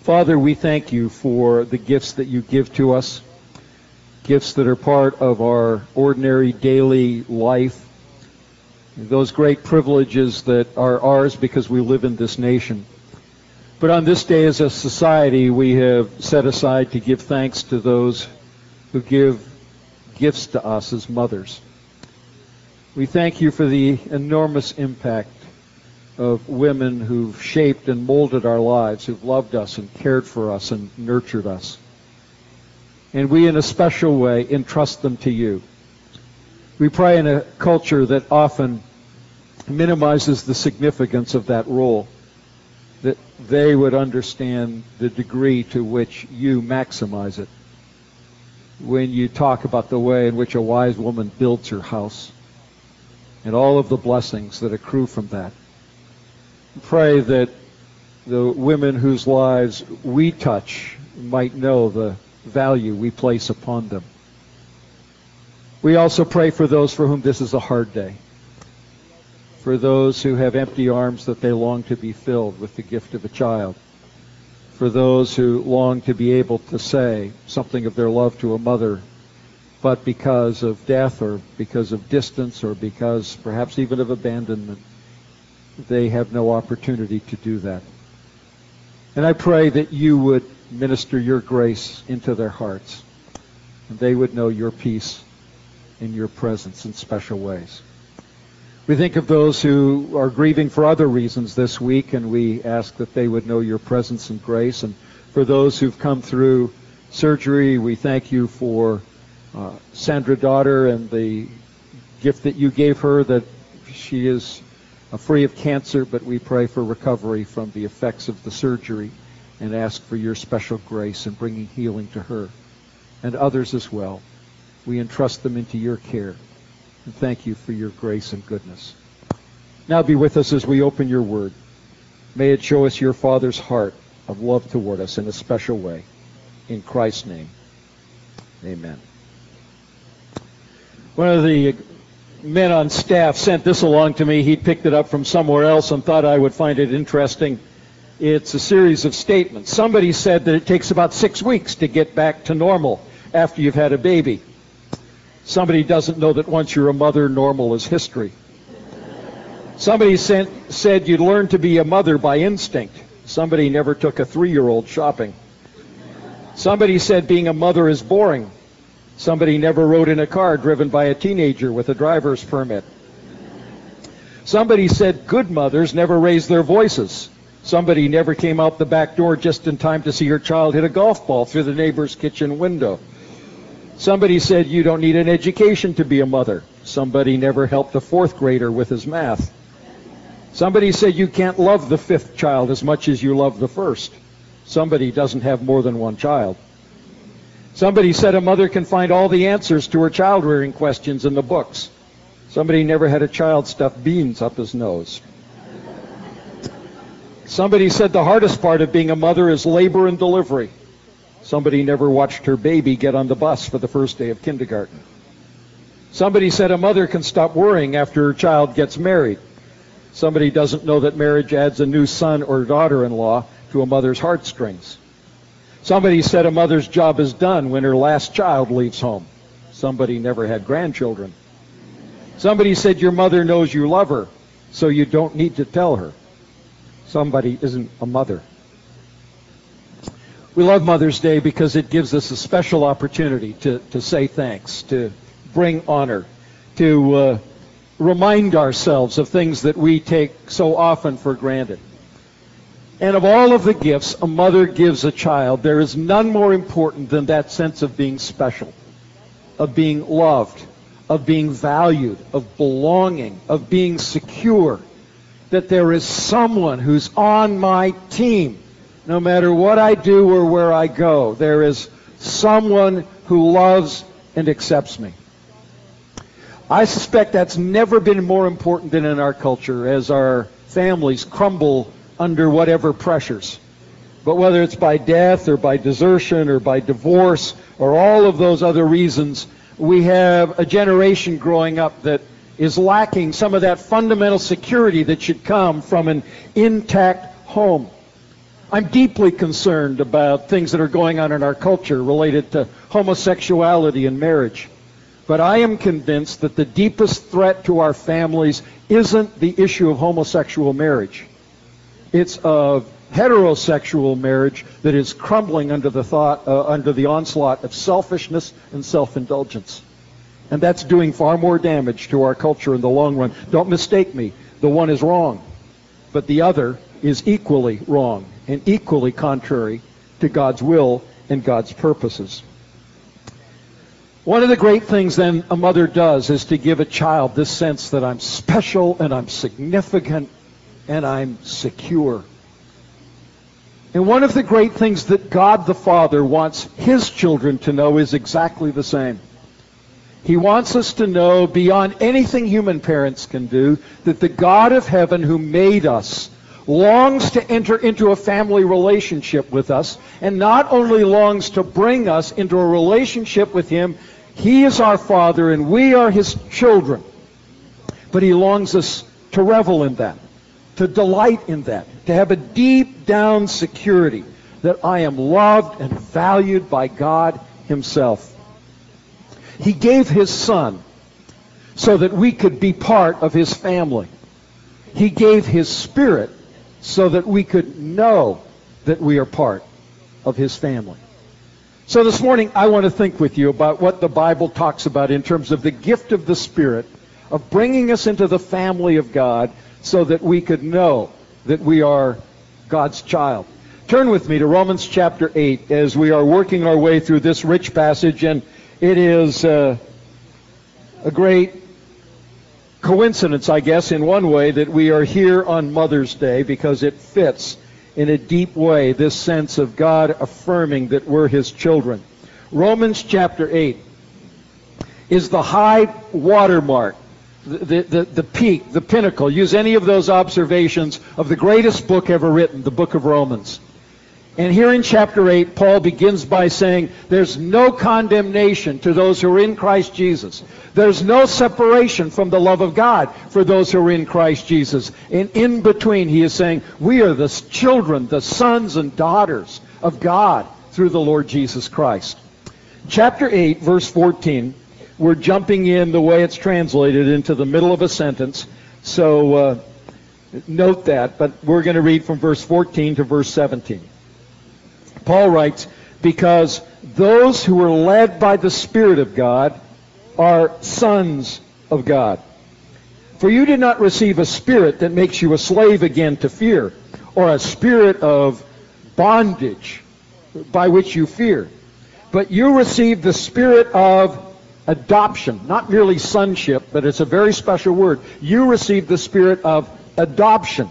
Father, we thank you for the gifts that you give to us, gifts that are part of our ordinary daily life, those great privileges that are ours because we live in this nation. But on this day as a society, we have set aside to give thanks to those who give gifts to us as mothers. We thank you for the enormous impact of women who've shaped and molded our lives, who've loved us and cared for us and nurtured us. And we, in a special way, entrust them to you. We pray in a culture that often minimizes the significance of that role, that they would understand the degree to which you maximize it. When you talk about the way in which a wise woman builds her house and all of the blessings that accrue from that. Pray that the women whose lives we touch might know the value we place upon them. We also pray for those for whom this is a hard day, for those who have empty arms that they long to be filled with the gift of a child, for those who long to be able to say something of their love to a mother, but because of death or because of distance or because perhaps even of abandonment, they have no opportunity to do that. And I pray that you would minister your grace into their hearts, and they would know your peace and your presence in special ways. We think of those who are grieving for other reasons this week, and we ask that they would know your presence and grace. And for those who've come through surgery, we thank you for Sandra daughter and the gift that you gave her, that she is free of cancer, but we pray for recovery from the effects of the surgery and ask for your special grace in bringing healing to her and others as well. We entrust them into your care and thank you for your grace and goodness. Now be with us as we open your word. May it show us your Father's heart of love toward us in a special way. In Christ's name, amen. One of the men on staff sent this along to me. He'd picked it up from somewhere else and thought I would find it interesting. It's a series of statements. Somebody said that it takes about 6 weeks to get back to normal after you've had a baby. Somebody doesn't know that once you're a mother, normal is history. Somebody said you'd learn to be a mother by instinct. Somebody never took a 3-year-old shopping. Somebody said being a mother is boring. Somebody never rode in a car driven by a teenager with a driver's permit. Somebody said good mothers never raise their voices. Somebody never came out the back door just in time to see her child hit a golf ball through the neighbor's kitchen window. Somebody said you don't need an education to be a mother. Somebody never helped a 4th grader with his math. Somebody said you can't love the 5th child as much as you love the 1st. Somebody doesn't have more than one child. Somebody said a mother can find all the answers to her child-rearing questions in the books. Somebody never had a child stuff beans up his nose. Somebody said the hardest part of being a mother is labor and delivery. Somebody never watched her baby get on the bus for the first day of kindergarten. Somebody said a mother can stop worrying after her child gets married. Somebody doesn't know that marriage adds a new son or daughter-in-law to a mother's heartstrings. Somebody said a mother's job is done when her last child leaves home. Somebody never had grandchildren. Somebody said your mother knows you love her, so you don't need to tell her. Somebody isn't a mother. We love Mother's Day because it gives us a special opportunity to say thanks, to bring honor, to remind ourselves of things that we take so often for granted. And of all of the gifts a mother gives a child, there is none more important than that sense of being special, of being loved, of being valued, of belonging, of being secure, that there is someone who's on my team, no matter what I do or where I go. There is someone who loves and accepts me. I suspect that's never been more important than in our culture as our families crumble under whatever pressures. But whether it's by death or by desertion or by divorce or all of those other reasons, we have a generation growing up that is lacking some of that fundamental security that should come from an intact home. I'm deeply concerned about things that are going on in our culture related to homosexuality and marriage. But I am convinced that the deepest threat to our families isn't the issue of homosexual marriage. It's of heterosexual marriage that is crumbling under the onslaught of selfishness and self-indulgence. And that's doing far more damage to our culture in the long run. Don't mistake me. The one is wrong, but the other is equally wrong and equally contrary to God's will and God's purposes. One of the great things then a mother does is to give a child this sense that I'm special and I'm significant and I'm secure. And one of the great things that God the Father wants His children to know is exactly the same. He wants us to know, beyond anything human parents can do, that the God of heaven who made us longs to enter into a family relationship with us, and not only longs to bring us into a relationship with Him. He is our Father and we are His children. But He longs us to revel in that, to delight in that, to have a deep down security that I am loved and valued by God Himself. He gave His Son so that we could be part of His family. He gave His Spirit so that we could know that we are part of His family. So this morning I want to think with you about what the Bible talks about in terms of the gift of the Spirit, of bringing us into the family of God so that we could know that we are God's child. Turn with me to Romans chapter 8 as we are working our way through this rich passage, and it is a great coincidence, I guess, in one way, that we are here on Mother's Day, because it fits in a deep way this sense of God affirming that we're His children. Romans chapter 8 is the high watermark, the peak, the pinnacle. Use any of those observations of the greatest book ever written, the book of Romans. And here in chapter 8, Paul begins by saying, there's no condemnation to those who are in Christ Jesus. There's no separation from the love of God for those who are in Christ Jesus. And in between, he is saying, we are the children, the sons and daughters of God through the Lord Jesus Christ. Chapter 8, verse 14, we're jumping in the way it's translated into the middle of a sentence. So note that, but we're going to read from verse 14 to verse 17. Paul writes, because those who are led by the Spirit of God are sons of God. For you did not receive a spirit that makes you a slave again to fear, or a spirit of bondage by which you fear. But you received the spirit of adoption, not merely sonship, but it's a very special word. You received the spirit of adoption.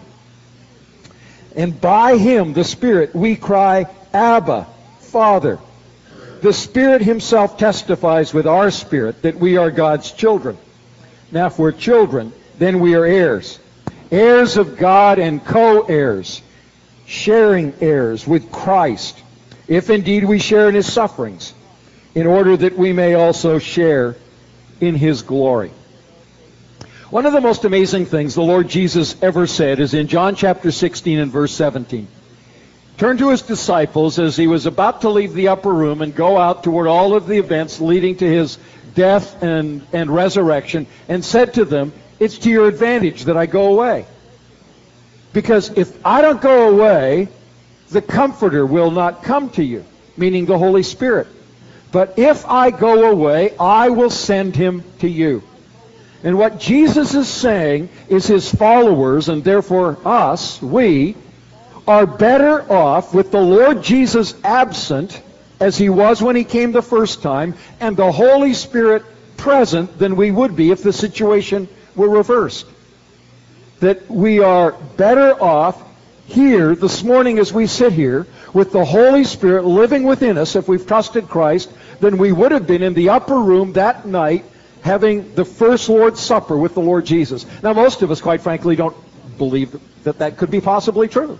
And by Him, the Spirit, we cry, Abba, Father. The Spirit Himself testifies with our spirit that we are God's children. Now, if we're children, then we are heirs. Heirs of God and co-heirs, sharing heirs with Christ, if indeed we share in His sufferings, in order that we may also share in His glory. One of the most amazing things the Lord Jesus ever said is in John chapter 16 and verse 17. Turned to His disciples as He was about to leave the upper room and go out toward all of the events leading to His death and resurrection, and said to them, it's to your advantage that I go away. Because if I don't go away, the Comforter will not come to you, meaning the Holy Spirit. But if I go away, I will send Him to you. And what Jesus is saying is His followers, and therefore us, we, are better off with the Lord Jesus absent, as He was when He came the first time, and the Holy Spirit present than we would be if the situation were reversed. That we are better off here this morning as we sit here with the Holy Spirit living within us, if we've trusted Christ, than we would have been in the upper room that night having the first Lord's Supper with the Lord Jesus. Now, most of us, quite frankly, don't believe that that could be possibly true.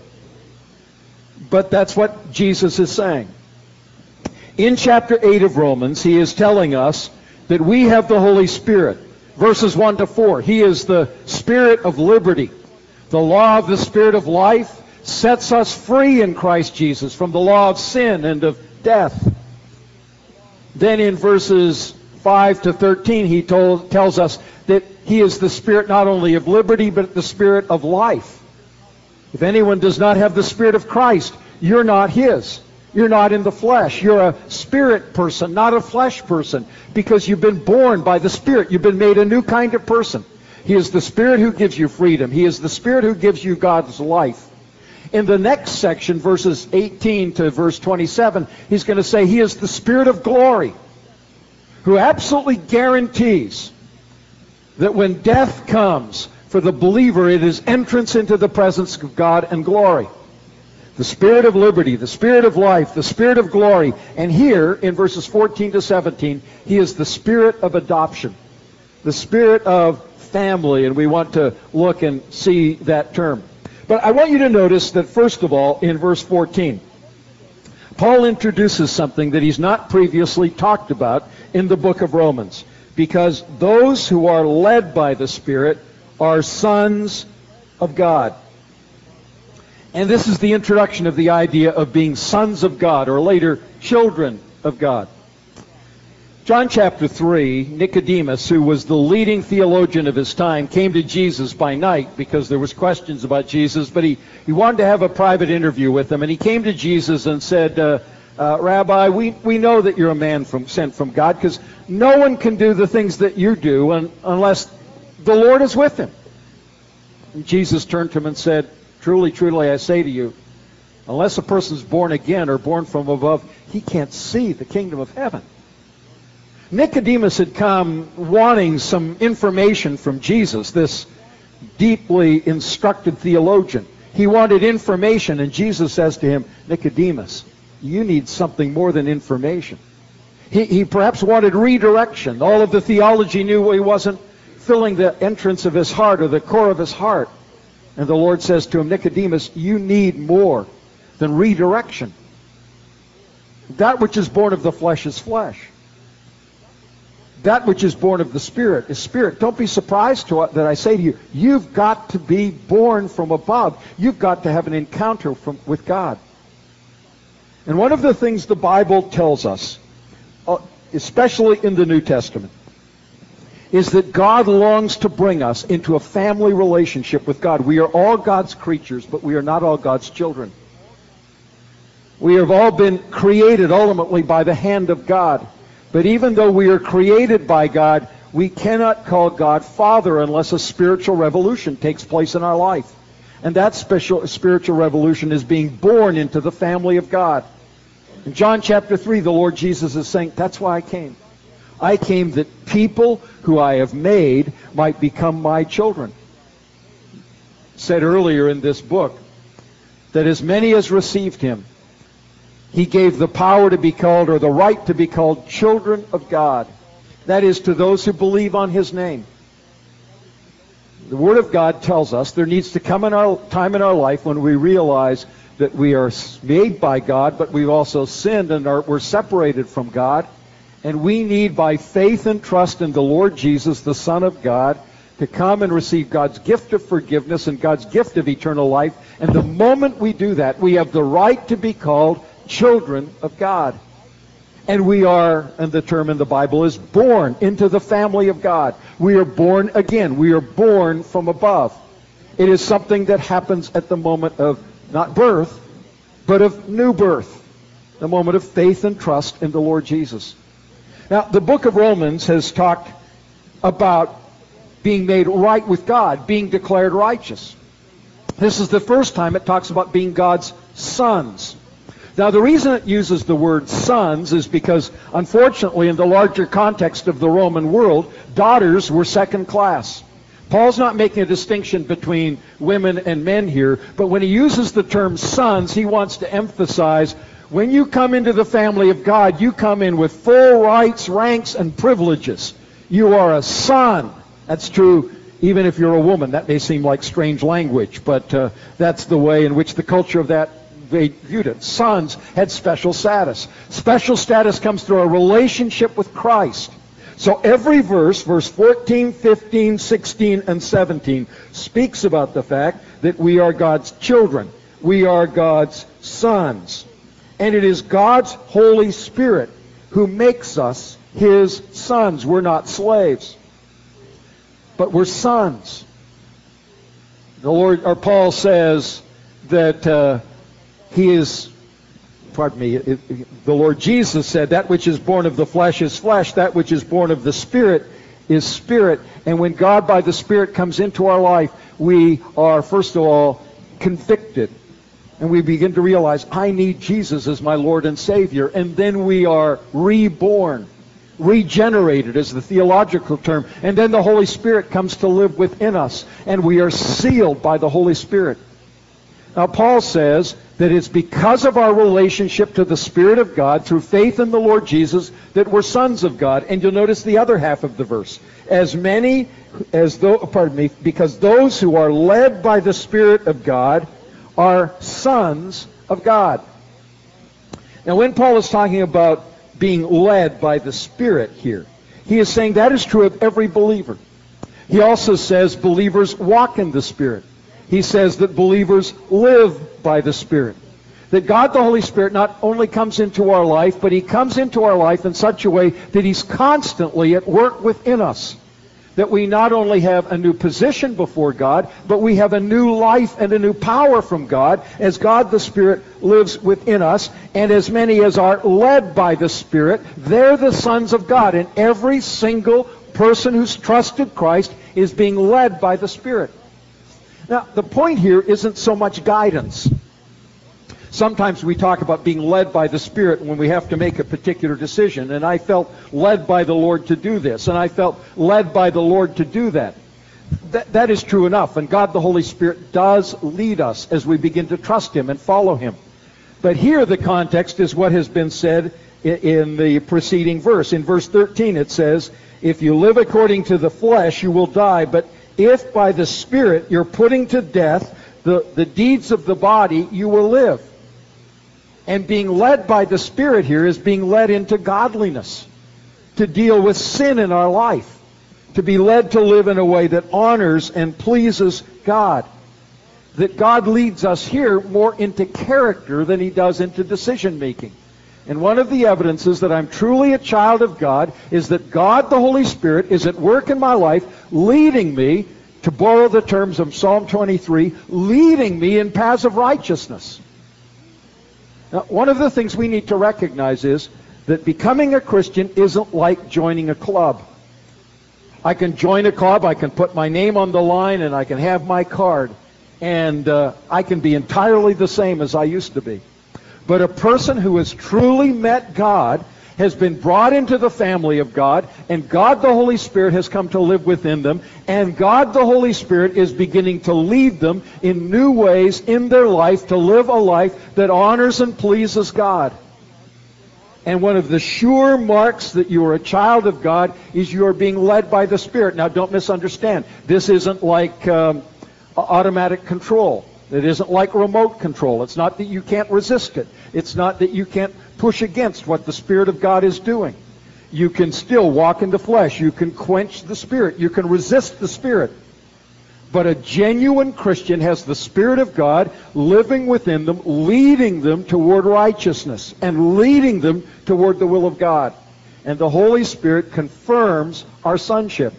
But that's what Jesus is saying. In chapter 8 of Romans, he is telling us that we have the Holy Spirit. Verses 1 to 4, He is the Spirit of liberty, the law of the Spirit of life, sets us free in Christ Jesus from the law of sin and of death. Then in verses 5 to 13, he tells us that he is the Spirit not only of liberty, but the Spirit of life. If anyone does not have the Spirit of Christ, you're not his. You're not in the flesh. You're a spirit person, not a flesh person, because you've been born by the Spirit. You've been made a new kind of person. He is the Spirit who gives you freedom. He is the Spirit who gives you God's life. In the next section, verses 18 to verse 27, he's going to say he is the Spirit of glory, who absolutely guarantees that when death comes for the believer, it is entrance into the presence of God and glory. The Spirit of liberty, the Spirit of life, the Spirit of glory. And here, in verses 14 to 17, he is the Spirit of adoption, the Spirit of family, and we want to look and see that term. But I want you to notice that, first of all, in verse 14, Paul introduces something that he's not previously talked about in the book of Romans, because those who are led by the Spirit are sons of God. And this is the introduction of the idea of being sons of God, or later, children of God. John chapter 3, Nicodemus, who was the leading theologian of his time, came to Jesus by night because there was questions about Jesus, but he wanted to have a private interview with him. And he came to Jesus and said, Rabbi, we know that you're a man sent from God, because no one can do the things that you do unless the Lord is with him. And Jesus turned to him and said, Truly, truly, I say to you, unless a person's born again or born from above, he can't see the kingdom of heaven. Nicodemus had come wanting some information from Jesus, this deeply instructed theologian. He wanted information, and Jesus says to him, Nicodemus, you need something more than information. He perhaps wanted redirection. All of the theology he wasn't filling the entrance of his heart or the core of his heart. And the Lord says to him, Nicodemus, you need more than redirection. That which is born of the flesh is flesh. That which is born of the Spirit is spirit. Don't be surprised that I say to you, you've got to be born from above. You've got to have an encounter with God. And one of the things the Bible tells us, especially in the New Testament, is that God longs to bring us into a family relationship with God. We are all God's creatures, but we are not all God's children. We have all been created ultimately by the hand of God. But even though we are created by God, we cannot call God Father unless a spiritual revolution takes place in our life. And that spiritual revolution is being born into the family of God. In John chapter 3, the Lord Jesus is saying, that's why I came. I came that people who I have made might become my children. Said earlier in this book that as many as received him, he gave the power to be called, or the right to be called, children of God. That is, to those who believe on his name. The Word of God tells us there needs to come a time in our life when we realize that we are made by God, but we've also sinned and we're separated from God. And we need, by faith and trust in the Lord Jesus, the Son of God, to come and receive God's gift of forgiveness and God's gift of eternal life. And the moment we do that, we have the right to be called children of God. And we are, and the term in the Bible is born into the family of God. We are born again. We are born from above. It is something that happens at the moment of not birth, but of new birth. The moment of faith and trust in the Lord Jesus. Now, the book of Romans has talked about being made right with God, being declared righteous. This is the first time it talks about being God's sons. Now, the reason it uses the word sons is because, unfortunately, in the larger context of the Roman world, daughters were second class. Paul's not making a distinction between women and men here, but when he uses the term sons, he wants to emphasize when you come into the family of God, you come in with full rights, ranks, and privileges. You are a son. That's true even if you're a woman. That may seem like strange language, but that's the way in which the culture of that they viewed it. Sons had special status. Special status comes through a relationship with Christ. So every verse 14, 15, 16, and 17, speaks about the fact that we are God's children. we are God's sons. And it is God's Holy Spirit who makes us His sons. We're not slaves, but we're sons. The Lord, or Paul says that He is, the Lord Jesus said, that which is born of the flesh is flesh, that which is born of the Spirit is spirit. And when God by the Spirit comes into our life, we are, first of all, convicted. And we begin to realize, I need Jesus as my Lord and Savior. And then we are reborn, regenerated is the theological term. And then the Holy Spirit comes to live within us. And we are sealed by the Holy Spirit. Now, Paul says that it's because of our relationship to the Spirit of God through faith in the Lord Jesus that we're sons of God. And you'll notice the other half of the verse. Because those who are led by the Spirit of God are sons of God. Now, when Paul is talking about being led by the Spirit here, he is saying that is true of every believer. He also says believers walk in the Spirit. He says that believers live by the Spirit. That God the Holy Spirit not only comes into our life, but He comes into our life in such a way that He's constantly at work within us. That we not only have a new position before God, but we have a new life and a new power from God as God the Spirit lives within us. And as many as are led by the Spirit, they're the sons of God. And every single person who's trusted Christ is being led by the Spirit. Now, the point here isn't so much guidance. Sometimes we talk about being led by the Spirit when we have to make a particular decision. And I felt led by the Lord to do this. And I felt led by the Lord to do that. That is true enough. And God the Holy Spirit does lead us as we begin to trust Him and follow Him. But here the context is what has been said in the preceding verse. In verse 13 it says, if you live according to the flesh, you will die. But if by the Spirit you're putting to death the deeds of the body, you will live. And being led by the Spirit here is being led into godliness, to deal with sin in our life, to be led to live in a way that honors and pleases God. That God leads us here more into character than He does into decision making. And one of the evidences that I'm truly a child of God is that God the Holy Spirit is at work in my life, leading me, to borrow the terms of Psalm 23, leading me in paths of righteousness. Now, one of the things we need to recognize is that becoming a Christian isn't like joining a club. I can join a club, I can put my name on the line, and I can have my card. And I can be entirely the same as I used to be. But a person who has truly met God has been brought into the family of God, and God the Holy Spirit has come to live within them, and God the Holy Spirit is beginning to lead them in new ways in their life to live a life that honors and pleases God. And one of the sure marks that you are a child of God is you are being led by the Spirit. Now, don't misunderstand. This isn't like automatic control. It isn't like remote control. It's not that you can't resist it. It's not that you can't push against what the Spirit of God is doing. You can still walk in the flesh. You can quench the Spirit. You can resist the Spirit. But a genuine Christian has the Spirit of God living within them, leading them toward righteousness and leading them toward the will of God. And the Holy Spirit confirms our sonship.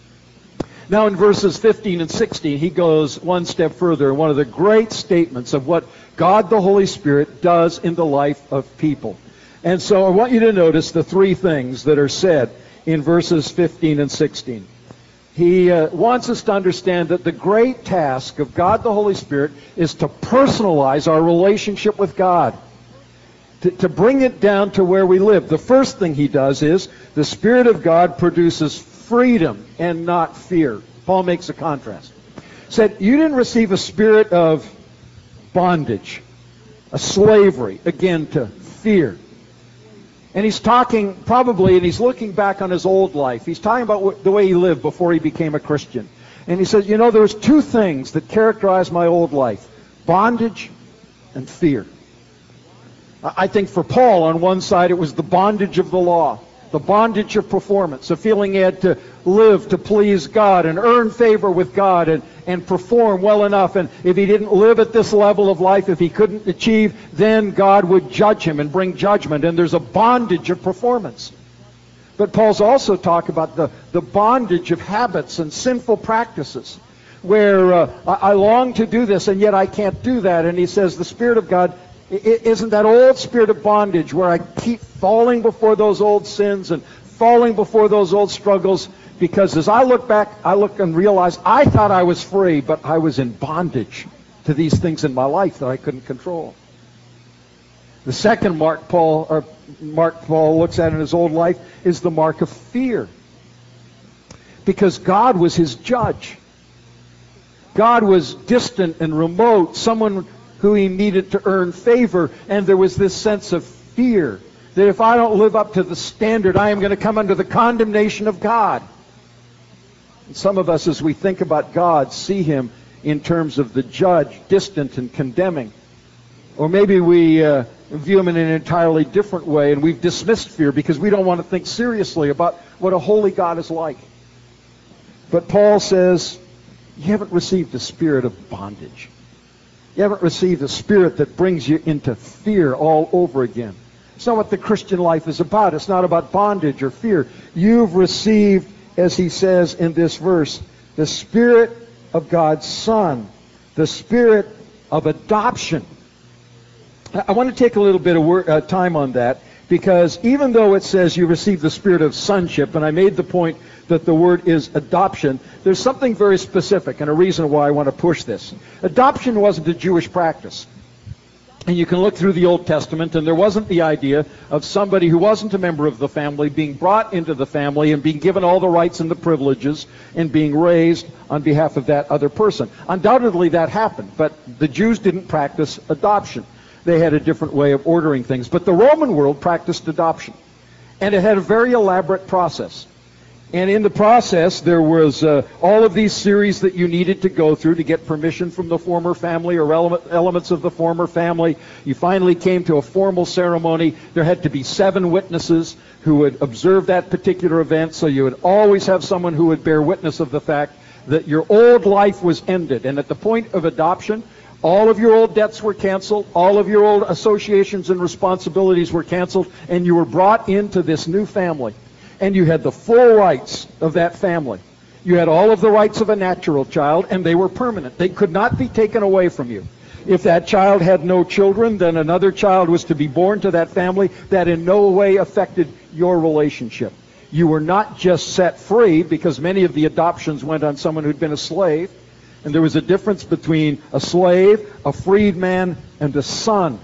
Now in verses 15 and 16, he goes one step further in one of the great statements of what God the Holy Spirit does in the life of people. And so I want you to notice the three things that are said in verses 15 and 16. He wants us to understand that the great task of God the Holy Spirit is to personalize our relationship with God, to bring it down to where we live. The first thing he does is the Spirit of God produces freedom and not fear. Paul makes a contrast. Said, you didn't receive a spirit of bondage, a slavery, again, to fear. And he's talking probably, and he's looking back on his old life. He's talking about the way he lived before he became a Christian. And he says, you know, there was two things that characterized my old life: bondage and fear. I think for Paul, on one side, it was the bondage of the law. the bondage of performance, a feeling he had to live to please God and earn favor with God and perform well enough. And if he didn't live at this level of life, if he couldn't achieve, then God would judge him and bring judgment. And there's a bondage of performance. But Paul's also talked about the bondage of habits and sinful practices, where I long to do this and yet I can't do that. And he says the Spirit of God isn't that old spirit of bondage where I keep falling before those old sins and falling before those old struggles, because as I look back, I look and realize I thought I was free, but I was in bondage to these things in my life that I couldn't control. The second mark Paul looks at in his old life is the mark of fear, because God was his judge. God was distant and remote, someone who he needed to earn favor, and there was this sense of fear that if I don't live up to the standard, I am going to come under the condemnation of God. And some of us, as we think about God, see him in terms of the judge, distant and condemning. Or maybe we view him in an entirely different way, and we've dismissed fear because we don't want to think seriously about what a holy God is like. But Paul says, you haven't received a spirit of bondage. You haven't received a spirit that brings you into fear all over again. It's not what the Christian life is about. It's not about bondage or fear. You've received, as he says in this verse, the Spirit of God's Son, the Spirit of adoption. I want to take a little bit of time on that, because even though it says you receive the spirit of sonship, and I made the point that the word is adoption, there's something very specific and a reason why I want to push this. Adoption wasn't a Jewish practice. And you can look through the Old Testament, and there wasn't the idea of somebody who wasn't a member of the family being brought into the family and being given all the rights and the privileges and being raised on behalf of that other person. Undoubtedly that happened, but the Jews didn't practice adoption. They had a different way of ordering things. But the Roman world practiced adoption. And it had a very elaborate process. And in the process, there was all of these series that you needed to go through to get permission from the former family or elements of the former family. You finally came to a formal ceremony. There had to be 7 witnesses who would observe that particular event. So you would always have someone who would bear witness of the fact that your old life was ended. And at the point of adoption, all of your old debts were canceled, all of your old associations and responsibilities were canceled, and you were brought into this new family. And you had the full rights of that family. You had all of the rights of a natural child, and they were permanent. They could not be taken away from you. If that child had no children, then another child was to be born to that family. That in no way affected your relationship. You were not just set free, because many of the adoptions went on someone who'd been a slave. And there was a difference between a slave, a freedman, and a son.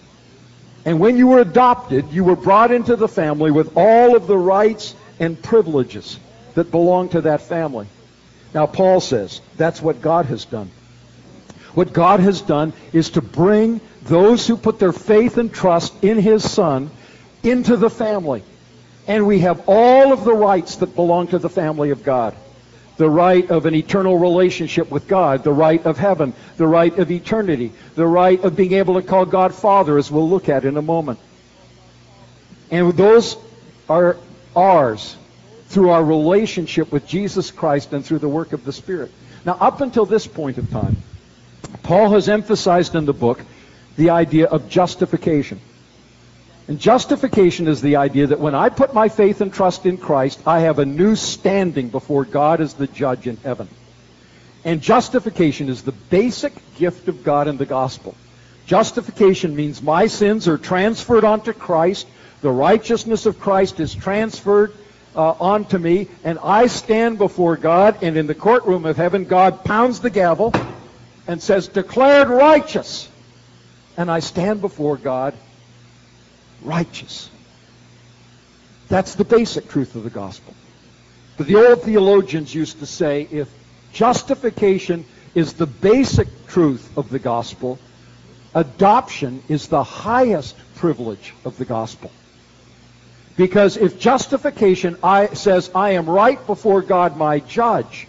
And when you were adopted, you were brought into the family with all of the rights and privileges that belong to that family. Now, Paul says that's what God has done. What God has done is to bring those who put their faith and trust in his Son into the family. And we have all of the rights that belong to the family of God. The right of an eternal relationship with God, the right of heaven, the right of eternity, the right of being able to call God Father, as we'll look at in a moment. And those are ours through our relationship with Jesus Christ and through the work of the Spirit. Now, up until this point of time, Paul has emphasized in the book the idea of justification. And justification is the idea that when I put my faith and trust in Christ, I have a new standing before God as the judge in heaven. And justification is the basic gift of God in the gospel. Justification means my sins are transferred onto Christ, the righteousness of Christ is transferred onto me, and I stand before God, and in the courtroom of heaven, God pounds the gavel and says, declared righteous. And I stand before God righteous. That's the basic truth of the gospel. But the old theologians used to say, if justification is the basic truth of the gospel, adoption is the highest privilege of the gospel. Because if justification says I am right before God my judge,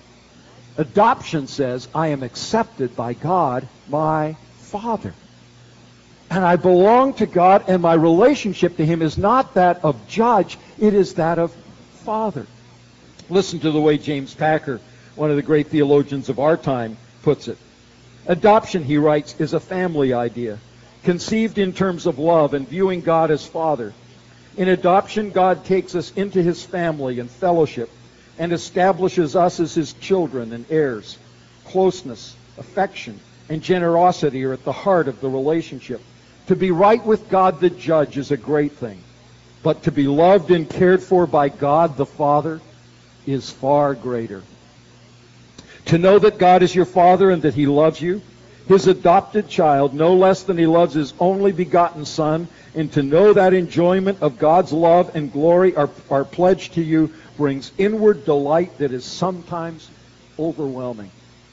adoption says I am accepted by God my Father. And I belong to God, and my relationship to him is not that of judge, it is that of father. Listen to the way James Packer, one of the great theologians of our time, puts it. Adoption, he writes, is a family idea, conceived in terms of love and viewing God as Father. In adoption, God takes us into his family and fellowship and establishes us as his children and heirs. Closeness, affection, and generosity are at the heart of the relationship. To be right with God the judge is a great thing, but to be loved and cared for by God the Father is far greater. To know that God is your Father and that he loves you, his adopted child, no less than he loves his only begotten Son, and to know that enjoyment of God's love and glory are pledged to you brings inward delight that is sometimes overwhelming.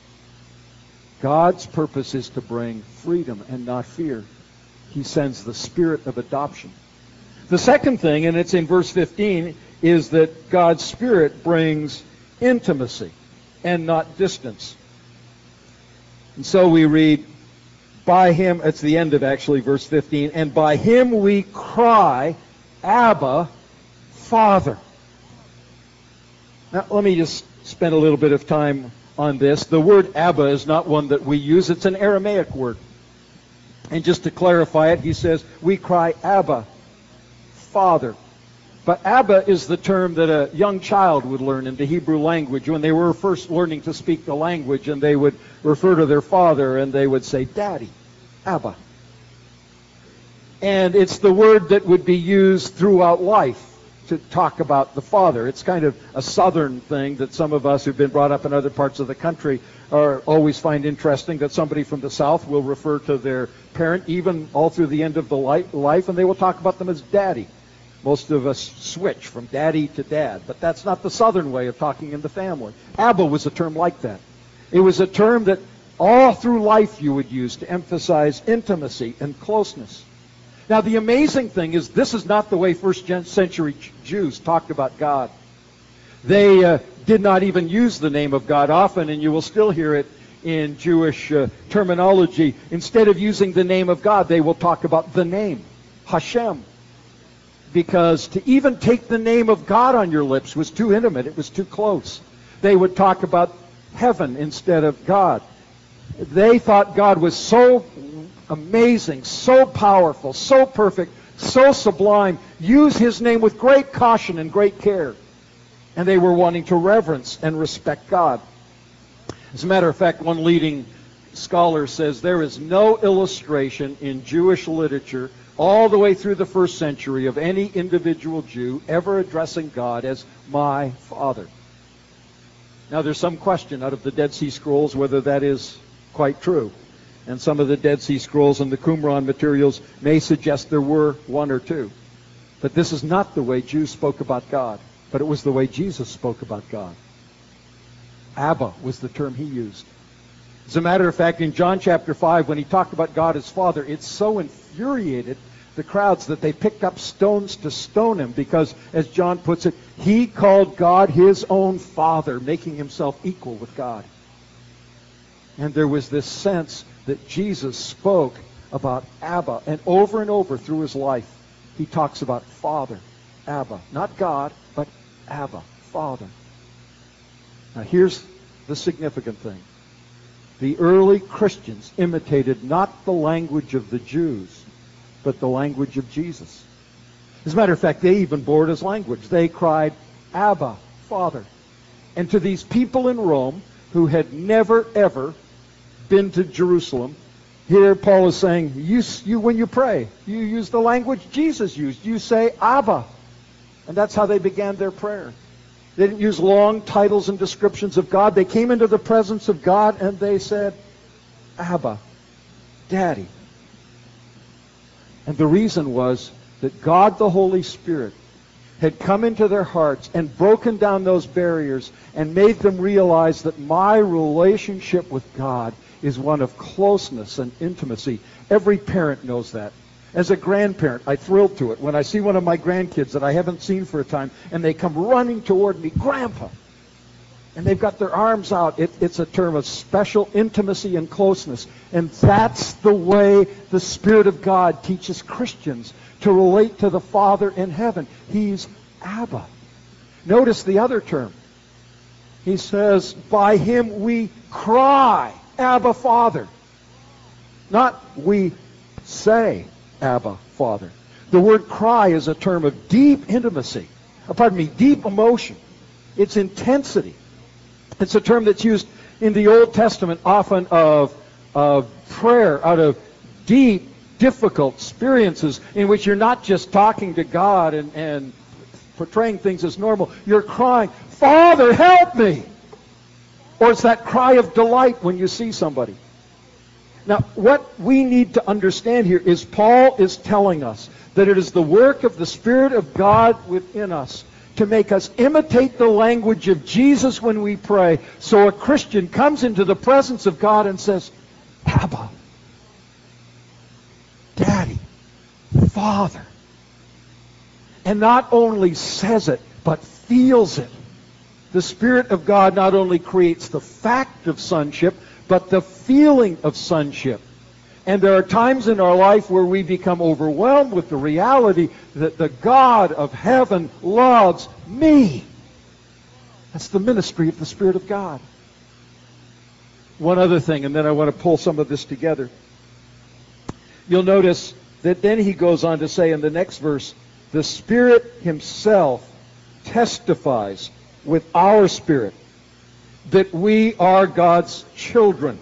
God's purpose is to bring freedom and not fear. He sends the spirit of adoption. The second thing, and it's in verse 15, is that God's Spirit brings intimacy and not distance. And so we read, by him, it's the end of actually verse 15, and by him we cry, Abba, Father. Now let me just spend a little bit of time on this. The word Abba is not one that we use. It's an Aramaic word. And just to clarify it, he says, we cry Abba, Father. But Abba is the term that a young child would learn in the Hebrew language when they were first learning to speak the language, and they would refer to their father and they would say, Daddy, Abba. And it's the word that would be used throughout life to talk about the father. It's kind of a southern thing that some of us who've been brought up in other parts of the country always find interesting, that somebody from the south will refer to their parent even all through the end of the life, and they will talk about them as daddy. Most of us switch from daddy to dad, but that's not the southern way of talking in the family. Abba was a term like that. It was a term that all through life you would use to emphasize intimacy and closeness. Now the amazing thing is, this is not the way first century Jews talked about God. They did not even use the name of God often, and you will still hear it in Jewish terminology. Instead of using the name of God, they will talk about the name, Hashem. Because to even take the name of God on your lips was too intimate. It was too close. They would talk about heaven instead of God. They thought God was so amazing, so powerful, so perfect, so sublime. Use his name with great caution and great care. And they were wanting to reverence and respect God. As a matter of fact, one leading scholar says there is no illustration in Jewish literature all the way through the first century of any individual Jew ever addressing God as my Father. Now there's some question out of the Dead Sea Scrolls whether that is quite true. And some of the Dead Sea Scrolls and the Qumran materials may suggest there were one or two. But this is not the way Jews spoke about God, but it was the way Jesus spoke about God. Abba was the term he used. As a matter of fact, in John chapter 5, when he talked about God as Father, it so infuriated the crowds that they picked up stones to stone him because, as John puts it, he called God his own Father, making himself equal with God. And there was this sense that Jesus spoke about Abba, and over through his life, he talks about Father, Abba. Not God, but Abba, Father. Now here's the significant thing. The early Christians imitated not the language of the Jews, but the language of Jesus. As a matter of fact, they even bore his language. They cried, Abba, Father. And to these people in Rome who had never, ever been to Jerusalem, here Paul is saying, you when you pray, you use the language Jesus used. You say, Abba. And that's how they began their prayer. They didn't use long titles and descriptions of God. They came into the presence of God and they said, Abba, Daddy. And the reason was that God the Holy Spirit had come into their hearts and broken down those barriers and made them realize that my relationship with God is one of closeness and intimacy. Every parent knows that. As a grandparent, I thrill to it when I see one of my grandkids that I haven't seen for a time, and they come running toward me, Grandpa. and they've got their arms out. It's a term of special intimacy and closeness. And that's the way the Spirit of God teaches Christians to relate to the Father in heaven. He's Abba. Notice the other term. He says, by him we cry, Abba, Father. Not we say, Abba, Father. The word cry is a term of deep intimacy. Deep emotion. It's intensity. It's a term that's used in the Old Testament often of prayer out of deep, difficult experiences in which you're not just talking to God and portraying things as normal. You're crying, Father, help me! Or it's that cry of delight when you see somebody. Now, what we need to understand here is Paul is telling us that it is the work of the Spirit of God within us to make us imitate the language of Jesus when we pray. So a Christian comes into the presence of God and says, Abba, Daddy, Father. And not only says it, but feels it. The Spirit of God not only creates the fact of sonship, but the feeling of sonship. And there are times in our life where we become overwhelmed with the reality that the God of heaven loves me. That's the ministry of the Spirit of God. One other thing, and then I want to pull some of this together. You'll notice that then he goes on to say in the next verse, the Spirit himself testifies with our spirit that we are God's children.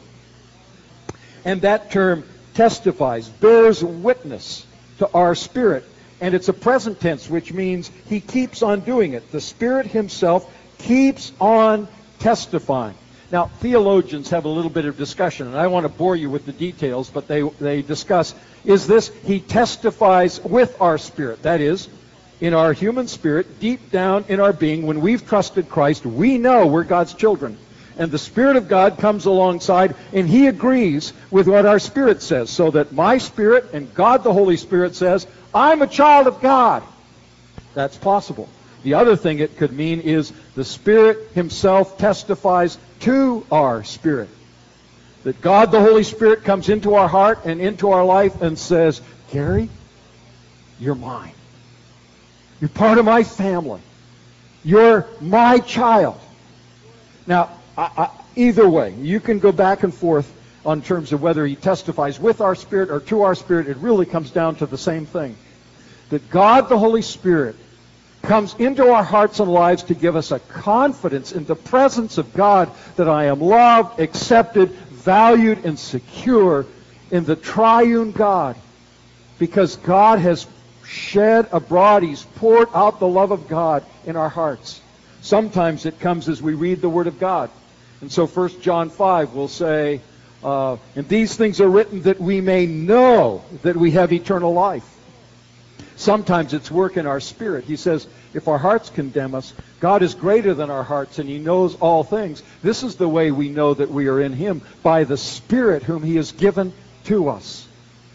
And that term testifies, bears witness to our spirit. And it's a present tense, which means he keeps on doing it. The Spirit himself keeps on testifying. Now, theologians have a little bit of discussion, and I want to bore you with the details, but they discuss, is this, he testifies with our spirit. That is, in our human spirit, deep down in our being, when we've trusted Christ, we know we're God's children. And the Spirit of God comes alongside, and he agrees with what our spirit says, so that my spirit and God the Holy Spirit says, I'm a child of God. That's possible. The other thing it could mean is the Spirit himself testifies to our spirit. That God the Holy Spirit comes into our heart and into our life and says, Gary, you're mine. You're part of my family. You're my child. Now, either way, you can go back and forth on terms of whether he testifies with our spirit or to our spirit. It really comes down to the same thing. That God the Holy Spirit comes into our hearts and lives to give us a confidence in the presence of God that I am loved, accepted, valued, and secure in the triune God. Because God has shed abroad, he's poured out the love of God in our hearts. Sometimes it comes as we read the Word of God. And so 1 John 5 will say, and these things are written that we may know that we have eternal life. Sometimes it's work in our spirit. He says, if our hearts condemn us, God is greater than our hearts, and he knows all things. This is the way we know that we are in him, by the Spirit whom he has given to us.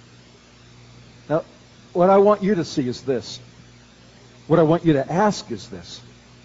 Now, what I want you to see is this. What I want you to ask is this.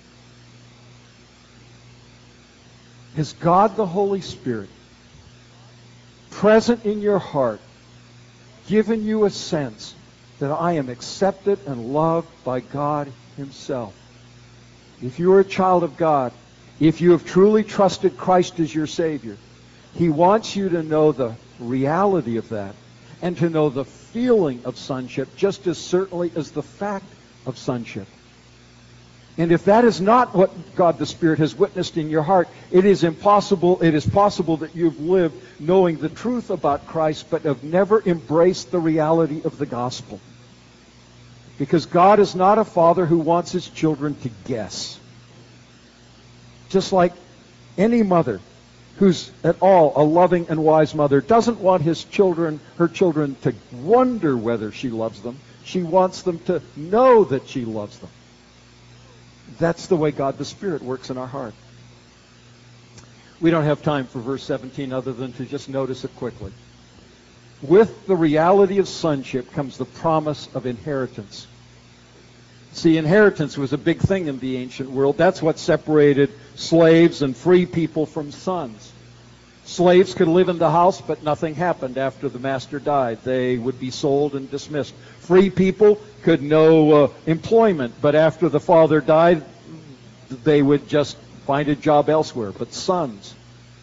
Is God the Holy Spirit present in your heart, given you a sense that I am accepted and loved by God himself? If you are a child of God, if you have truly trusted Christ as your Savior, he wants you to know the reality of that and to know the feeling of sonship just as certainly as the fact of sonship. And if that is not what God the Spirit has witnessed in your heart, it is possible that you've lived knowing the truth about Christ but have never embraced the reality of the gospel. Because God is not a father who wants his children to guess. Just like any mother who's at all a loving and wise mother doesn't want her children to wonder whether she loves them. She wants them to know that she loves them. That's the way God the Spirit works in our heart. We don't have time for verse 17 other than to just notice it quickly. With the reality of sonship comes the promise of inheritance. See, inheritance was a big thing in the ancient world. That's what separated slaves and free people from sons. Slaves could live in the house, but nothing happened after the master died. They would be sold and dismissed. Free people could know employment, but after the father died, they would just find a job elsewhere. But sons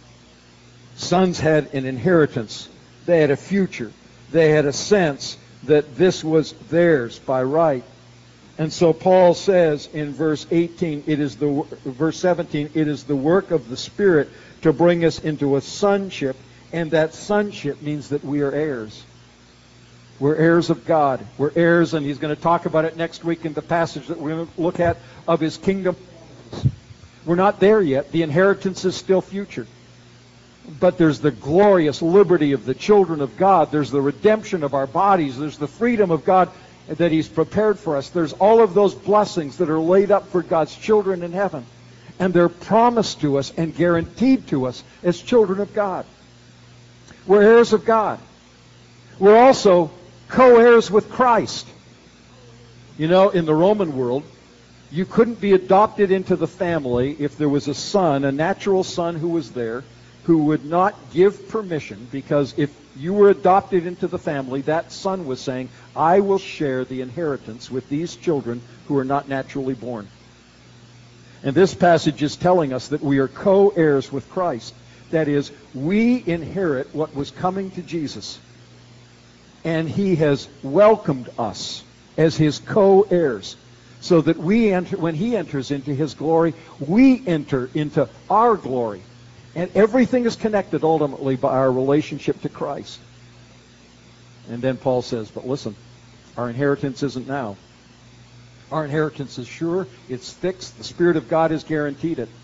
had an inheritance. They had a future. They had a sense that this was theirs by right. And so Paul says in verse 17, it is the work of the Spirit to bring us into a sonship, and that sonship means that we are heirs. We're heirs of God. We're heirs, and he's going to talk about it next week in the passage that we're going to look at of his kingdom. We're not there yet. The inheritance is still future. But there's the glorious liberty of the children of God. There's the redemption of our bodies. There's the freedom of God that he's prepared for us. There's all of those blessings that are laid up for God's children in heaven. And they're promised to us and guaranteed to us as children of God. We're heirs of God. We're also co-heirs with Christ. You know, in the Roman world, you couldn't be adopted into the family if there was a son, a natural son who was there, who would not give permission, because if you were adopted into the family, that son was saying, I will share the inheritance with these children who are not naturally born. And this passage is telling us that we are co-heirs with Christ. That is, we inherit what was coming to Jesus. And he has welcomed us as his co-heirs, so that we enter, when he enters into his glory, we enter into our glory. And everything is connected ultimately by our relationship to Christ. And then Paul says, but listen, our inheritance isn't now. Our inheritance is sure, it's fixed, the Spirit of God has guaranteed it.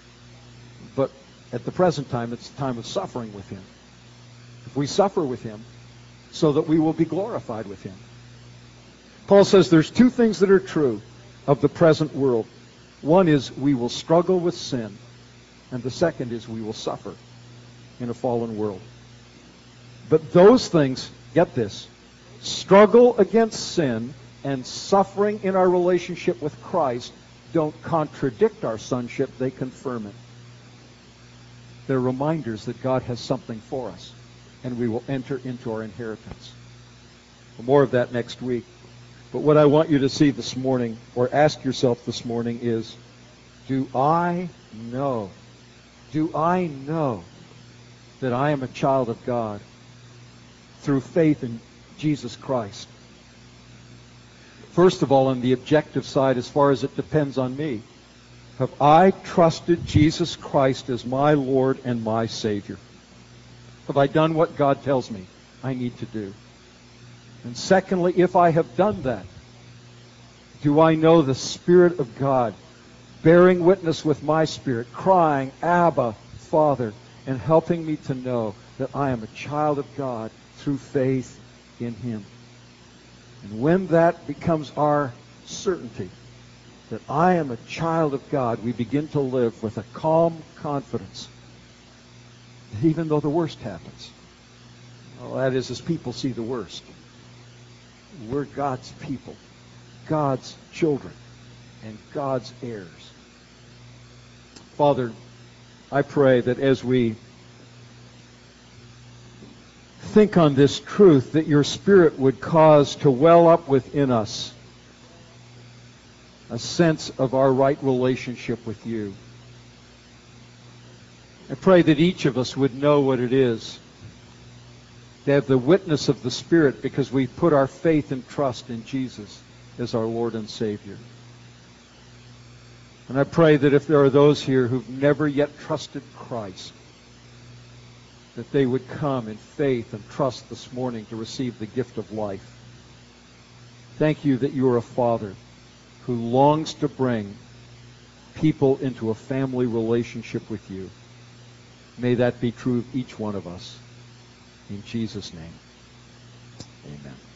But at the present time, it's a time of suffering with him. If we suffer with him, so that we will be glorified with him. Paul says there's two things that are true of the present world. One is we will struggle with sin, and the second is we will suffer in a fallen world. But those things, get this, struggle against sin and suffering in our relationship with Christ don't contradict our sonship, they confirm it. They're reminders that God has something for us, and we will enter into our inheritance. More of that next week. But what I want you to see this morning, or ask yourself this morning, is, do I know that I am a child of God through faith in Jesus Christ? First of all, on the objective side, as far as it depends on me, have I trusted Jesus Christ as my Lord and my Savior? Have I done what God tells me I need to do? And secondly, if I have done that, do I know the Spirit of God bearing witness with my spirit, crying, Abba, Father, and helping me to know that I am a child of God through faith in him? And when that becomes our certainty, that I am a child of God, we begin to live with a calm confidence that even though the worst happens, well, that is, as people see the worst, we're God's people, God's children, and God's heirs. Father, I pray that as we think on this truth, that your Spirit would cause to well up within us a sense of our right relationship with you. I pray that each of us would know what it is to have the witness of the Spirit, because we put our faith and trust in Jesus as our Lord and Savior. And I pray that if there are those here who've never yet trusted Christ, that they would come in faith and trust this morning to receive the gift of life. Thank you that you are a Father who longs to bring people into a family relationship with you. May that be true of each one of us. In Jesus' name, amen.